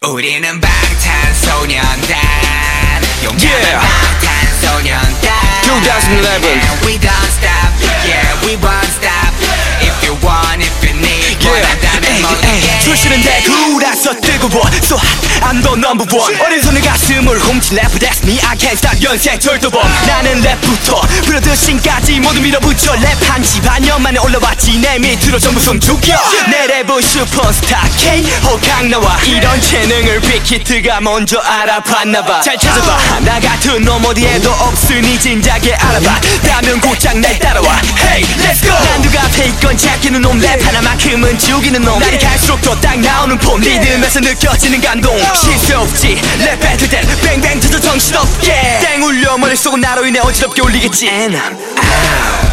우리는 방탄소년단 용감한 방탄소년단 2011 And we don't stop, yeah we won't stop If you want, if you need 원한다면 모두게 출신은 대구라서 뜨거워 So hot, I'm the number one 어린손의 가슴을 훔친 래퍼 That's me, I can't stop 연생 절도범 나는 랩부터 브로드 씬까지 모두 밀어붙여 랩한 지 반년 만에 올라왔지 내 밑으로 전부 숨 죽여 내 랩은 슈퍼스타 K 호강 나와 이런 재능을 빅히트가 먼저 알아봤나봐 잘 찾아봐 나 같은 놈 어디에도 없으니 진작에 알아봐 다면 곧장 날 따라와 Hey, let's go 난 누가 앞에 있건 작기는 놈 랩 하나만큼은 죽이는 놈 날이 갈수록 더 딱 나오는 폼 리듬에서 느껴지는 감동 실수 없지 랩 배틀 땐 뱅뱅 터져 정신없게 땡 울려 머릿속은 나로 인해 어지럽게 울리겠지 And I'm out